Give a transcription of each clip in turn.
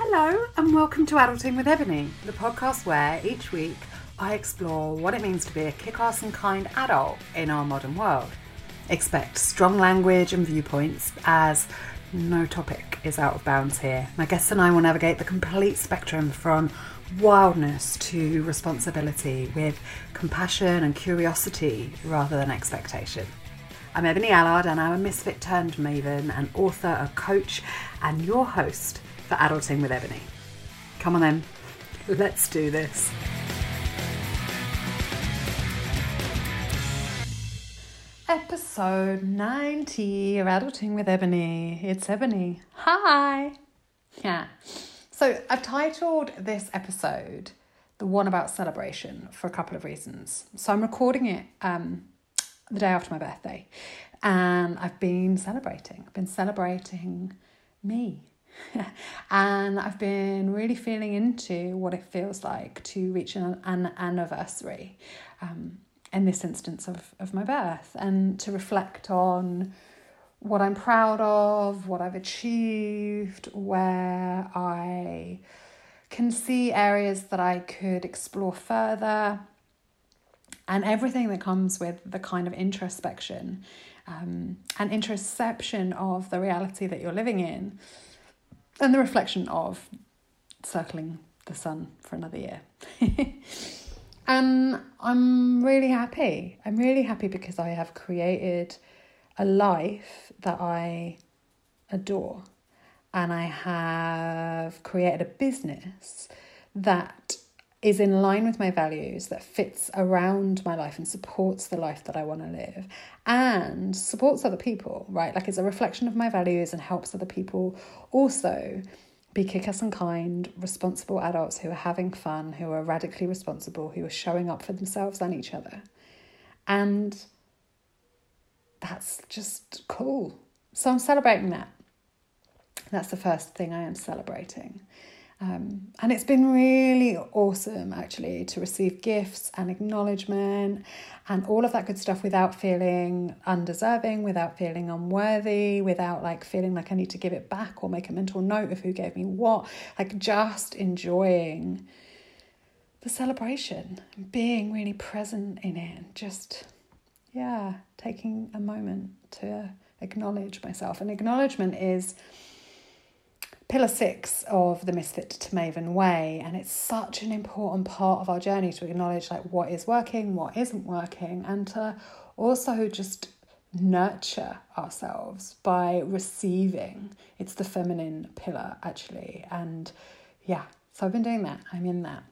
Hello and welcome to Adulting with Ebony, the podcast where each week I explore what it means to be a kick-ass and kind adult in our modern world. Expect strong language and viewpoints as no topic is out of bounds here. My guests and I will navigate the complete spectrum from wildness to responsibility with compassion and curiosity rather than expectation. I'm Ebony Allard and I'm a misfit turned maven, an author, a coach and your host for Adulting with Ebony. Come on then, let's do this. Episode 90 of Adulting with Ebony. It's Ebony. Hi. Yeah. So I've titled this episode The One About Celebration for a couple of reasons. So I'm recording it the day after my birthday and I've been celebrating. I've been celebrating me. And I've been really feeling into what it feels like to reach an anniversary, in this instance of my birth, and to reflect on what I'm proud of, what I've achieved, where I can see areas that I could explore further, and everything that comes with the kind of introspection and introspection of the reality that you're living in, and the reflection of circling the sun for another year. And I'm really happy. I'm really happy because I have created a life that I adore. And I have created a business that is in line with my values, that fits around my life and supports the life that I want to live and supports other people, right? Like, it's a reflection of my values and helps other people also be kick-ass and kind, responsible adults who are having fun, who are radically responsible, who are showing up for themselves and each other. And that's just cool. So I'm celebrating that. That's the first thing I am celebrating. And it's been really awesome, actually, to receive gifts and acknowledgement and all of that good stuff without feeling undeserving, without feeling unworthy, without feeling like I need to give it back or make a mental note of who gave me what. Just enjoying the celebration, being really present in it, and just, taking a moment to acknowledge myself. And acknowledgement is Pillar 6 of the Misfit to Maven way, and it's such an important part of our journey to acknowledge what is working, what isn't working, and to also just nurture ourselves by receiving. It's the feminine pillar, actually, and so I've been doing that. I'm in that.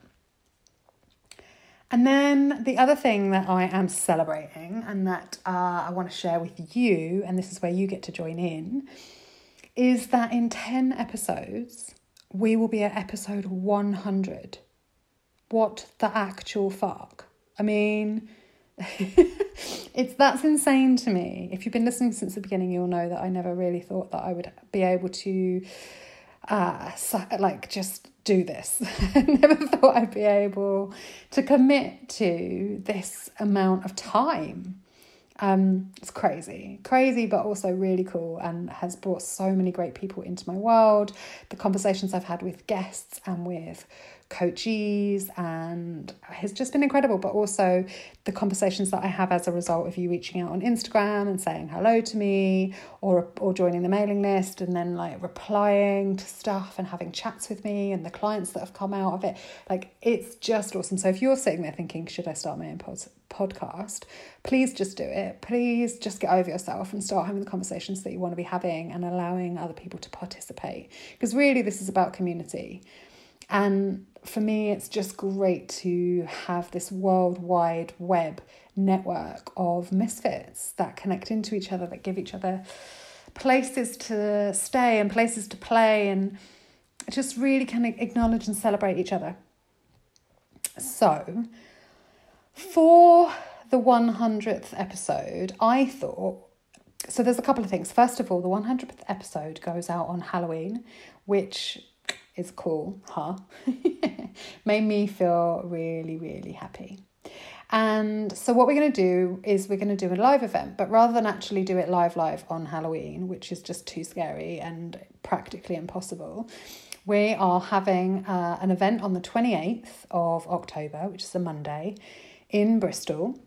And then the other thing that I am celebrating and that I want to share with you, and this is where you get to join in, is that in 10 episodes, we will be at episode 100. What the actual fuck? I mean, that's insane to me. If you've been listening since the beginning, you'll know that I never really thought that I would be able to just do this. I never thought I'd be able to commit to this amount of time. It's crazy, but also really cool, and has brought so many great people into my world. The conversations I've had with guests and with coachees and has just been incredible, but also the conversations that I have as a result of you reaching out on Instagram and saying hello to me or joining the mailing list and then replying to stuff and having chats with me and the clients that have come out of it. It's just awesome. So if you're sitting there thinking, should I start my own podcast, please just do it. Please just get over yourself and start having the conversations that you want to be having and allowing other people to participate, because really this is about community. And for me, it's just great to have this worldwide web network of misfits that connect into each other, that give each other places to stay and places to play, and just really kind of acknowledge and celebrate each other. So for the 100th episode, I thought, so there's a couple of things. First of all, the 100th episode goes out on Halloween, which is cool, huh? Made me feel really, really happy. And so what we're going to do is we're going to do a live event, but rather than actually do it live on Halloween, which is just too scary and practically impossible, we are having an event on the 28th of October, which is a Monday, in Bristol.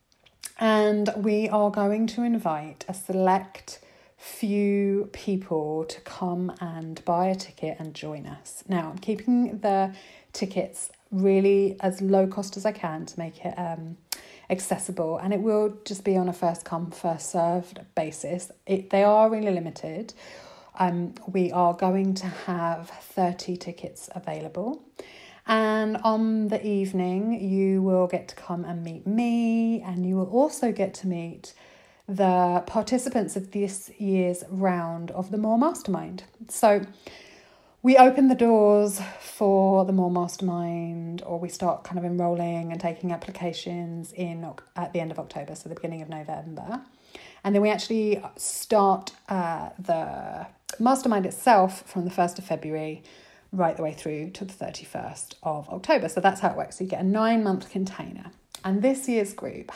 And we are going to invite a select few people to come and buy a ticket and join us. Now, I'm keeping the tickets really as low cost as I can to make it accessible, and it will just be on a first come, first served basis. They are really limited. We are going to have 30 tickets available. And on the evening, you will get to come and meet me, and you will also get to meet the participants of this year's round of the More Mastermind. So we open the doors for the More Mastermind, or we start kind of enrolling and taking applications at the end of October, so the beginning of November. And then we actually start the Mastermind itself from the 1st of February right the way through to the 31st of October. So that's how it works. So you get a 9-month container. And this year's group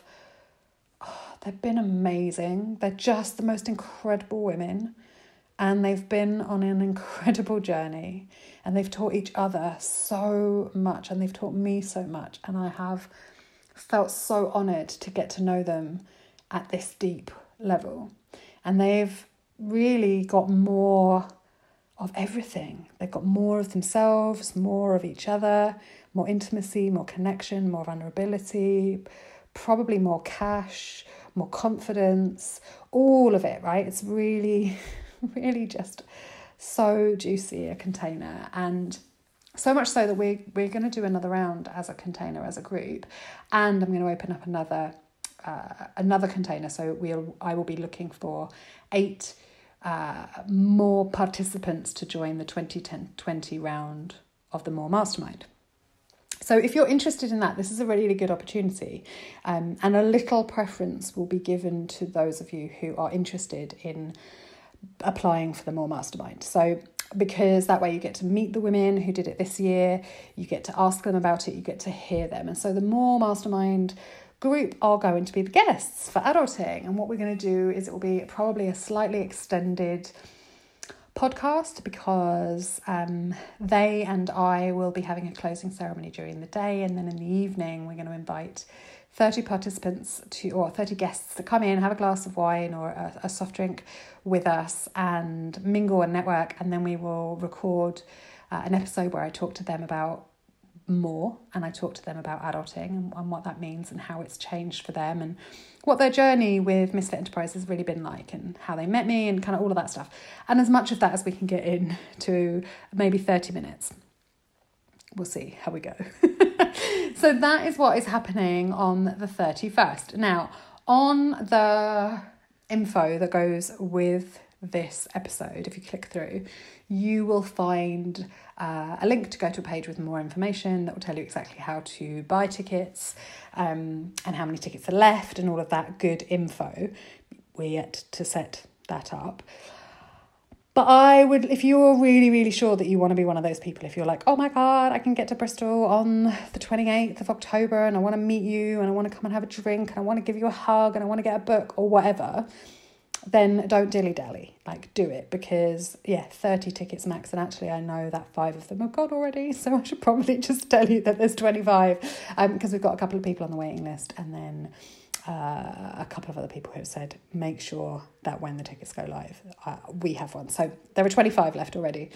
they've been amazing. They're just the most incredible women. And they've been on an incredible journey. And they've taught each other so much. And they've taught me so much. And I have felt so honoured to get to know them at this deep level. And they've really got more of everything. They've got more of themselves, more of each other, more intimacy, more connection, more vulnerability, probably more cash, more confidence, all of it, right? It's really, really just so juicy a container. And so much so that we're going to do another round as a container, as a group. And I'm going to open up another container. So I will be looking for 8 more participants to join the 2020 round of the More Mastermind. So if you're interested in that, this is a really good opportunity, and a little preference will be given to those of you who are interested in applying for the More Mastermind. So because that way you get to meet the women who did it this year, you get to ask them about it, you get to hear them. And so the More Mastermind group are going to be the guests for adulting, and what we're going to do is it will be probably a slightly extended podcast, because they and I will be having a closing ceremony during the day, and then in the evening we're going to invite 30 participants or 30 guests to come in, have a glass of wine or a soft drink with us and mingle and network, and then we will record an episode where I talk to them about more, and I talk to them about adulting and what that means and how it's changed for them and what their journey with Misfit Enterprise has really been like and how they met me and kind of all of that stuff, and as much of that as we can get in to maybe 30 minutes. We'll see how we go. So that is what is happening on the 31st. Now, on the info that goes with this episode, if you click through, you will find a link to go to a page with more information that will tell you exactly how to buy tickets and how many tickets are left and all of that good info. We're yet to set that up. But I would, if you're really, really sure that you want to be one of those people, if you're like, oh my God, I can get to Bristol on the 28th of October and I want to meet you and I want to come and have a drink and I want to give you a hug and I want to get a book or whatever, then don't dilly-dally, like do it, because 30 tickets max, and actually I know that 5 of them have gone already, so I should probably just tell you that there's 25 because we've got a couple of people on the waiting list, and then a couple of other people who have said make sure that when the tickets go live we have one. So there are 25 left already.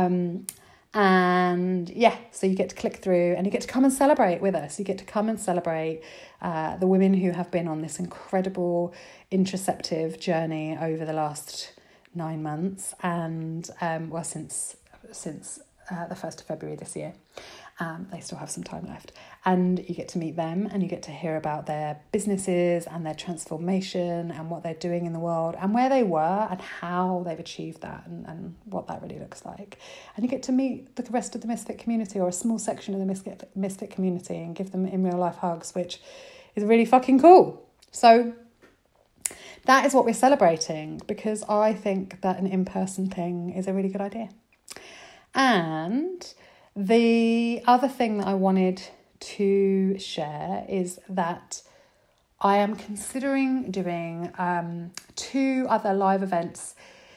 And so you get to click through and you get to come and celebrate with us. You get to come and celebrate the women who have been on this incredible introspective journey over the last 9 months and since the 1st of February this year. They still have some time left, and you get to meet them and you get to hear about their businesses and their transformation and what they're doing in the world and where they were and how they've achieved that and what that really looks like. And you get to meet the rest of the Misfit community, or a small section of the Misfit community, and give them in real life hugs, which is really fucking cool. So that is what we're celebrating, because I think that an in-person thing is a really good idea. And the other thing that I wanted to share is that I am considering doing 2 other live events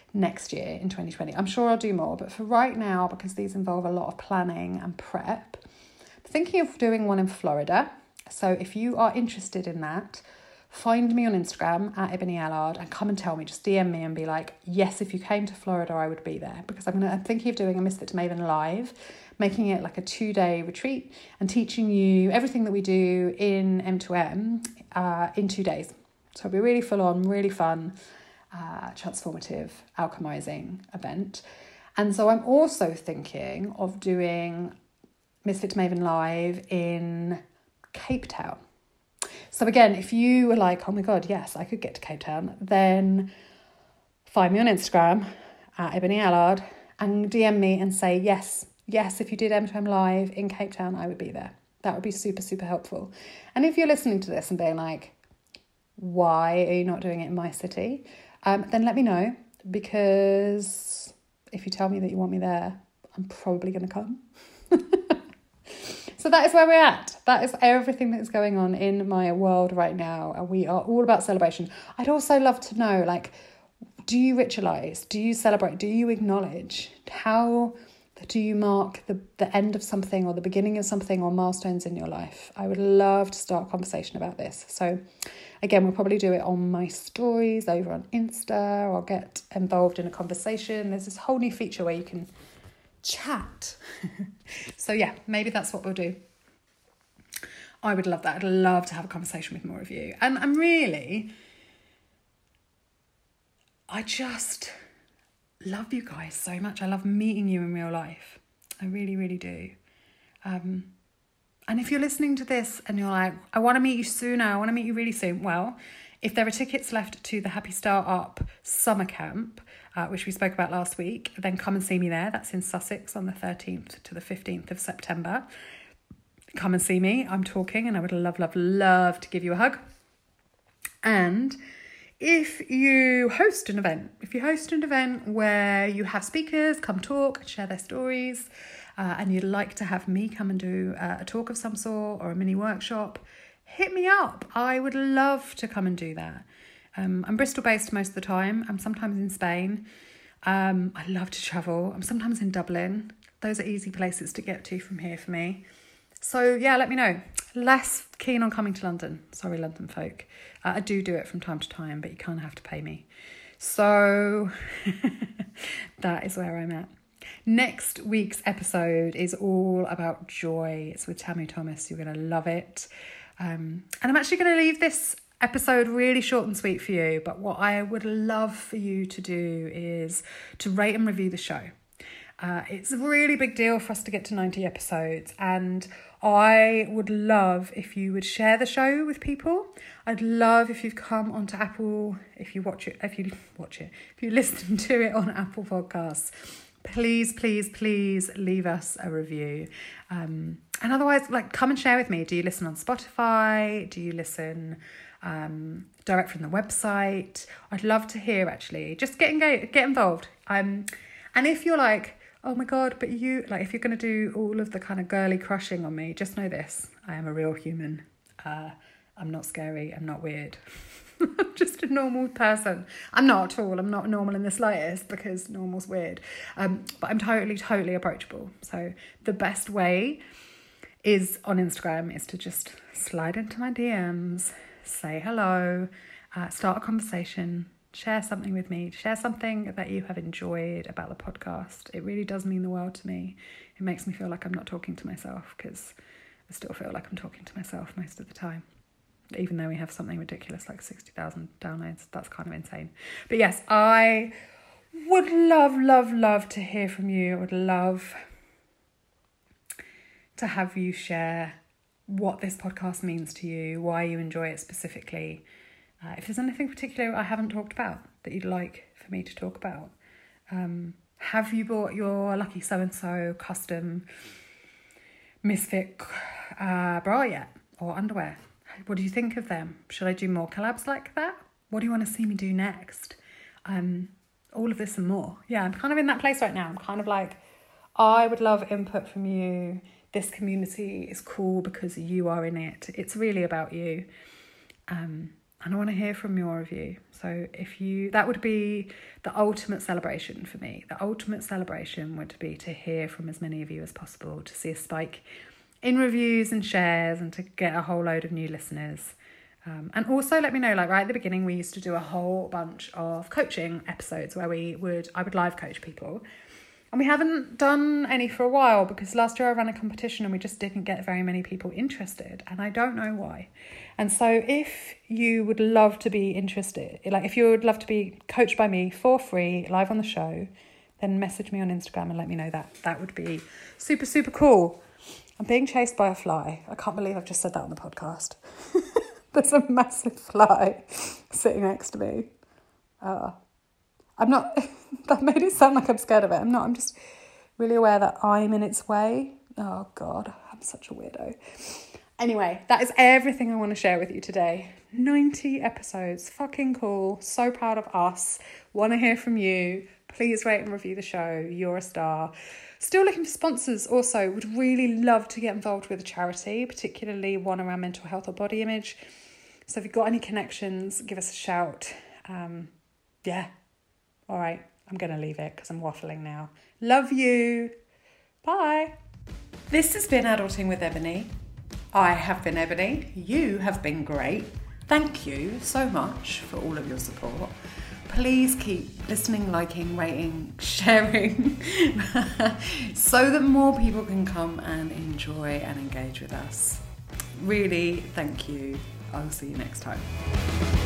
next year in 2020. I'm sure I'll do more, but for right now, because these involve a lot of planning and prep, I'm thinking of doing one in Florida. So if you are interested in that, find me on Instagram at Ebony Allard and come and tell me, just DM me and be like, yes, if you came to Florida, I would be there, because I'm thinking of doing a Misfit to Maven live, making it like a 2-day retreat and teaching you everything that we do in M2M in 2 days. So it'll be really full on, really fun, transformative, alchemizing event. And so I'm also thinking of doing Misfit to Maven live in Cape Town. So again, if you were like, oh my God, yes, I could get to Cape Town, then find me on Instagram at Ebony Allard and DM me and say, yes, if you did M2M live in Cape Town, I would be there. That would be super, super helpful. And if you're listening to this and being like, why are you not doing it in my city? Then let me know, because if you tell me that you want me there, I'm probably going to come. So that is where we're at. That is everything that is going on in my world right now. And we are all about celebration. I'd also love to know, like, do you ritualize? Do you celebrate? Do you acknowledge? How do you mark the end of something or the beginning of something or milestones in your life? I would love to start a conversation about this. So again, we'll probably do it on my stories over on Insta, or get involved in a conversation. There's this whole new feature where you can chat. So yeah, maybe that's what we'll do. I would love that. I'd love to have a conversation with more of you. And I just love you guys so much. I love meeting you in real life. I really, really do. And if you're listening to this and you're like, I want to meet you sooner, I want to meet you really soon. Well, if there are tickets left to the Happy Startup Summer Camp, which we spoke about last week, then come and see me there. That's in Sussex on the 13th to the 15th of September. Come and see me. I'm talking, and I would love, love, love to give you a hug. And if you host an event where you have speakers come talk and share their stories, and you'd like to have me come and do a talk of some sort or a mini workshop, hit me up. I would love to come and do that. I'm Bristol based most of the time. I'm sometimes in Spain. I love to travel. I'm sometimes in Dublin. Those are easy places to get to from here for me. So yeah, let me know. Less keen on coming to London. Sorry, London folk. I do it from time to time, but you kind of have to pay me. So that is where I'm at. Next week's episode is all about joy. It's with Tamu Thomas. You're going to love it. And I'm actually going to leave this episode really short and sweet for you. But what I would love for you to do is to rate and review the show. It's a really big deal for us to get to 90 episodes, and I would love if you would share the show with people. I'd love if you've come onto Apple, if you listen to it on Apple Podcasts, please leave us a review. And otherwise, come and share with me. Do you listen on Spotify? Do you listen direct from the website? I'd love to hear, actually. Just get involved. And if you're like, oh my God, but if you're going to do all of the kind of girly crushing on me, just know this: I am a real human. I'm not scary. I'm not weird. I'm just a normal person. I'm not at all. I'm not normal in the slightest, because normal's weird. But I'm totally approachable. So the best way is on Instagram is to just slide into my DMs, say hello, start a conversation, share something with me, share something that you have enjoyed about the podcast. It really does mean the world to me. It makes me feel like I'm not talking to myself, because I still feel like I'm talking to myself most of the time. Even though we have something ridiculous like 60,000 downloads, that's kind of insane. But yes, I would love to hear from you. I would love to have you share what this podcast means to you, why you enjoy it specifically. If there's anything particular I haven't talked about that you'd like for me to talk about. Have you bought your Lucky So-and-so custom Misfit bra yet? Or underwear? What do you think of them? Should I do more collabs like that? What do you want to see me do next? All of this and more. Yeah, I'm kind of in that place right now. I'm kind of like, I would love input from you. This community is cool because you are in it. It's really about you. And I want to hear from more of you. So that would be the ultimate celebration for me. The ultimate celebration would be to hear from as many of you as possible, to see a spike in reviews and shares, and to get a whole load of new listeners. And also let me know, like right at the beginning, we used to do a whole bunch of coaching episodes where I would live coach people. And we haven't done any for a while because last year I ran a competition and we just didn't get very many people interested. And I don't know why. And so if you would love to be interested, like if you would love to be coached by me for free, live on the show, then message me on Instagram and let me know that. That would be super, super cool. I'm being chased by a fly. I can't believe I've just said that on the podcast. There's a massive fly sitting next to me. I'm not, that made it sound like I'm scared of it. I'm not, I'm just really aware that I'm in its way. Oh God, I'm such a weirdo. Anyway, that is everything I want to share with you today. 90 episodes, fucking cool. So proud of us. Want to hear from you. Please rate and review the show. You're a star. Still looking for sponsors also. Would really love to get involved with a charity, particularly one around mental health or body image. So if you've got any connections, give us a shout. Yeah. All right. I'm going to leave it because I'm waffling now. Love you. Bye. This has been Adulting with Ebony. I have been Ebony. You have been great. Thank you so much for all of your support. Please keep listening, liking, rating, sharing so that more people can come and enjoy and engage with us. Really, thank you. I'll see you next time.